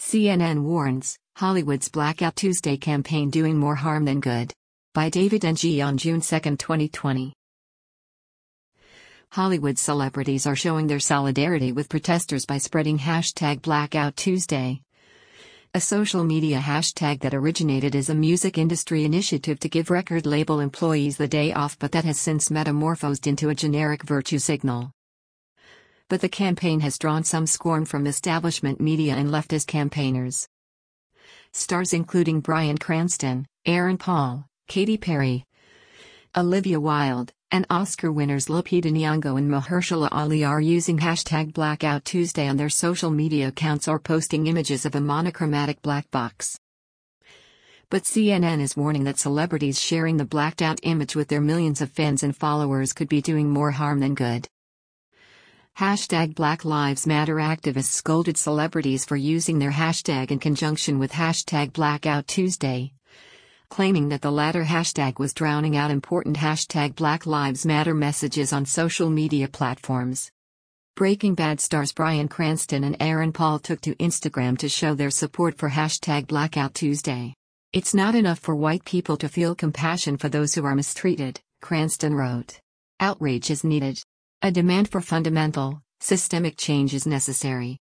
CNN warns, Hollywood's Blackout Tuesday campaign doing more harm than good. By David Ng on June 2, 2020. Hollywood celebrities are showing their solidarity with protesters by spreading hashtag Blackout Tuesday, a social media hashtag that originated as a music industry initiative to give record label employees the day off, but that has since metamorphosed into a generic virtue signal. But the campaign has drawn some scorn from establishment media and leftist campaigners. Stars including Bryan Cranston, Aaron Paul, Katy Perry, Olivia Wilde, and Oscar winners Lupita Nyong'o and Mahershala Ali are using hashtag Blackout Tuesday on their social media accounts or posting images of a monochromatic black box. But CNN is warning that celebrities sharing the blacked out image with their millions of fans and followers could be doing more harm than good. Hashtag Black Lives Matter activists scolded celebrities for using their hashtag in conjunction with hashtag Blackout Tuesday, claiming that the latter hashtag was drowning out important hashtag Black Lives Matter messages on social media platforms. Breaking Bad stars Bryan Cranston and Aaron Paul took to Instagram to show their support for hashtag Blackout Tuesday. "It's not enough for white people to feel compassion for those who are mistreated," Cranston wrote. "Outrage is needed. A demand for fundamental, systemic change is necessary."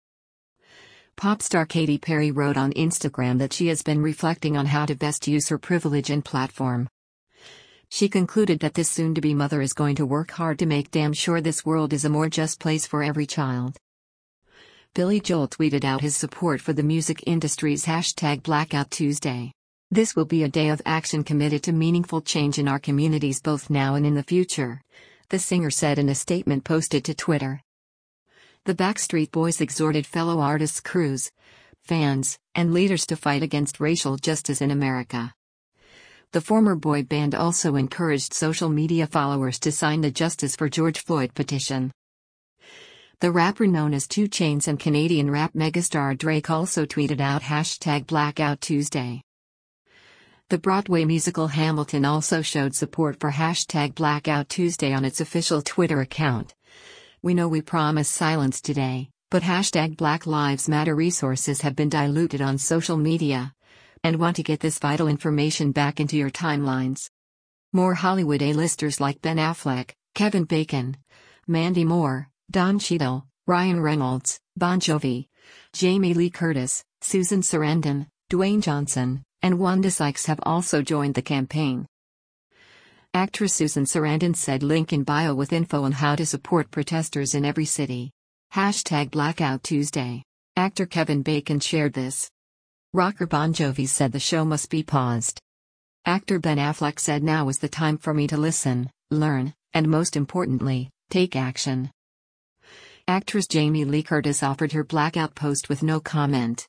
Pop star Katy Perry wrote on Instagram that she has been reflecting on how to best use her privilege and platform. She concluded that this soon-to-be mother is going to work hard to make damn sure this world is a more just place for every child. Billy Joel tweeted out his support for the music industry's hashtag Blackout Tuesday. "This will be a day of action committed to meaningful change in our communities both now and in the future," the singer said in a statement posted to Twitter. The Backstreet Boys exhorted fellow artists, crews, fans, and leaders to fight against racial justice in America. The former boy band also encouraged social media followers to sign the Justice for George Floyd petition. The rapper known as 2 Chainz and Canadian rap megastar Drake also tweeted out hashtag Blackout Tuesday. The Broadway musical Hamilton also showed support for hashtag Blackout Tuesday on its official Twitter account. "We know we promised silence today, but hashtag Black Lives Matter resources have been diluted on social media, and want to get this vital information back into your timelines." More Hollywood A-listers like Ben Affleck, Kevin Bacon, Mandy Moore, Don Cheadle, Ryan Reynolds, Bon Jovi, Jamie Lee Curtis, Susan Sarandon, Dwayne Johnson, and Wanda Sykes have also joined the campaign. Actress Susan Sarandon said link in bio with info on how to support protesters in every city. Hashtag Blackout Tuesday. Actor Kevin Bacon shared this. Rocker Bon Jovi said the show must be paused. Actor Ben Affleck said now is the time for me to listen, learn, and most importantly, take action. Actress Jamie Lee Curtis offered her blackout post with no comment.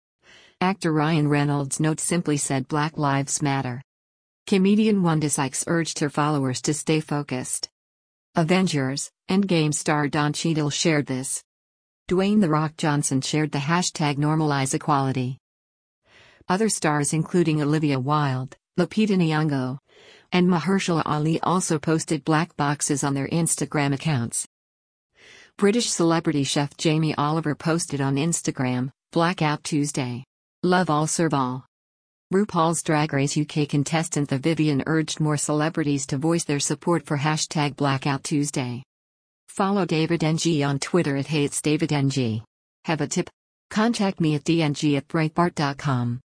Actor Ryan Reynolds' note simply said Black Lives Matter. Comedian Wanda Sykes urged her followers to stay focused. Avengers Endgame star Don Cheadle shared this. Dwayne "The Rock" Johnson shared the hashtag Normalize Equality. Other stars including Olivia Wilde, Lupita Nyong'o, and Mahershala Ali also posted black boxes on their Instagram accounts. British celebrity chef Jamie Oliver posted on Instagram, Blackout Tuesday. Love all serve all. RuPaul's Drag Race UK contestant The Vivienne urged more celebrities to voice their support for hashtag Blackout Tuesday. Follow David Ng on Twitter at @HeyIt'sDavidNG. Have a tip? Contact me at dng@breitbart.com.